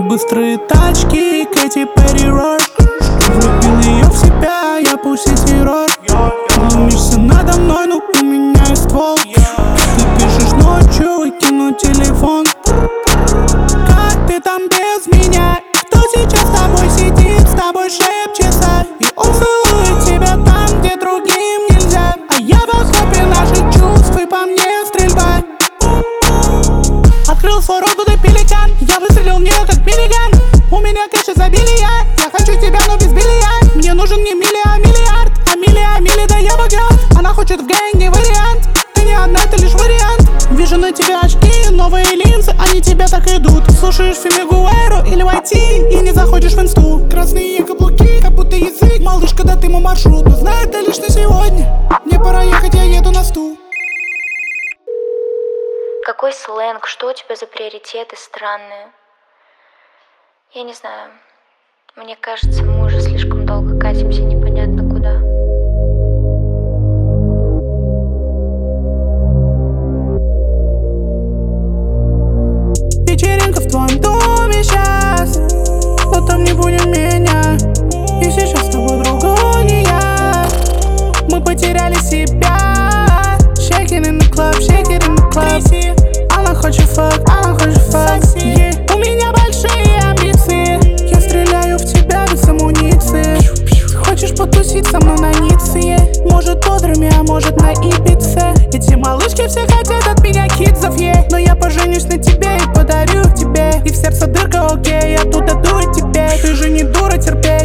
быстрые тачки, Кэти Перри Рок. Влюбил ее в себя, я пусть террор. Глумишься надо мной, но у меня есть ствол. Ты пишешь ночью и кину телефон. Как ты там без меня? Кто сейчас с тобой сидит, с тобой шепчется? И он целует тебя там, где другим нельзя. А я в охапе наших чувств, и по мне стрельба. Открыл свой рот, будто пеликан. Я выстрелил в нее, как миллиган. У меня кэш изобилия. Я хочу тебя, но без белья. Мне нужен не милли, а миллиард. А милли, да я богат. Она хочет в гэнг, не вариант. Ты не одна, ты лишь вариант. Вижу на тебе очки, новые линзы, они тебя так идут. Слушаешь Фимигуэро или войти и не заходишь в инсту. Красные каблуки, как будто язык. Малышка, да ты мой маршрут, но знаю это лишь на сегодня. Мне пора ехать, я еду на стул. Какой сленг? Что у тебя за приоритеты странные? Я не знаю. Мне кажется, мы уже слишком долго катимся непонятно куда. Вечеринка в твоем доме сейчас, но там не будем меня. И сейчас с тобой другой не я. Мы потеряли себя. Shake it in the club, shake it in the club. Она хочет фак, yeah. У меня большие амбиции. Я стреляю в тебя без амуниции. Хочешь потусить со мной на Ницце? Может бодрыми, а может на Ибице. Эти малышки все хотят от меня кидзов, yeah. Но я поженюсь на тебе и подарю тебе. И в сердце дырка, окей, я тут отдую тебе. Ты же не дура, терпеть.